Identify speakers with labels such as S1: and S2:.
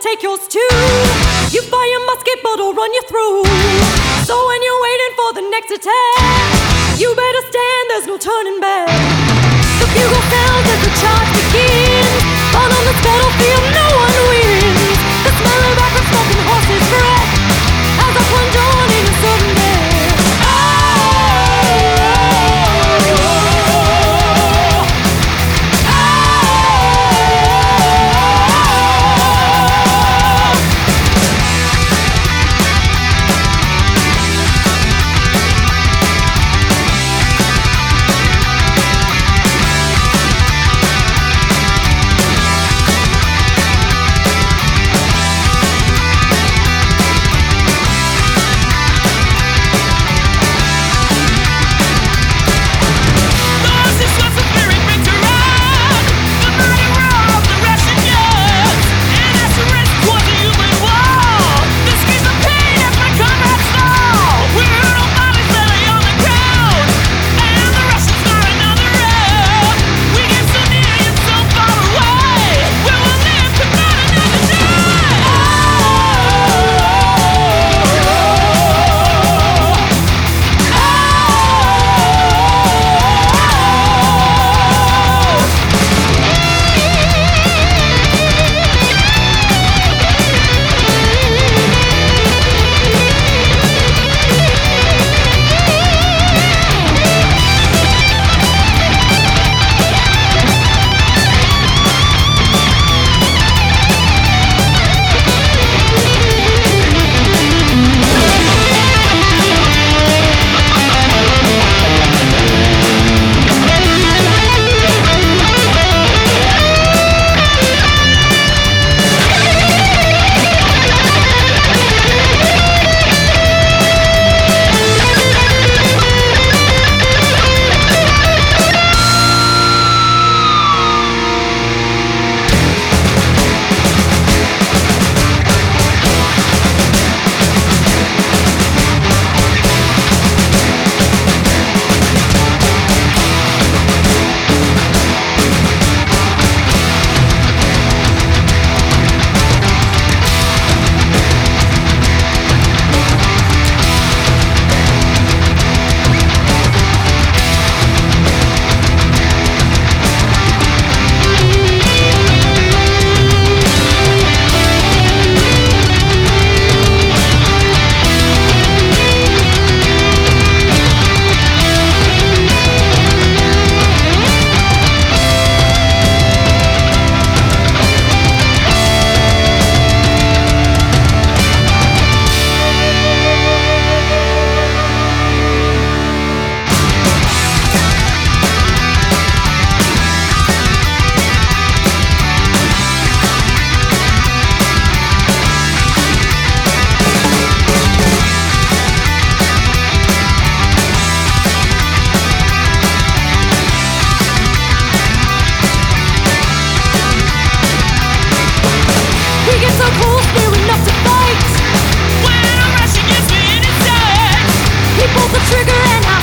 S1: take yours too. You fire your musket, but I'll run you through. So when you're waiting for the next attack, you better stand, there's no turning back. The bugle sounds as the charge begins, but on this battlefield no one wins. The smell of rocket smoke and horses' breath as I plunge on in a sudden death. He pulls the trigger and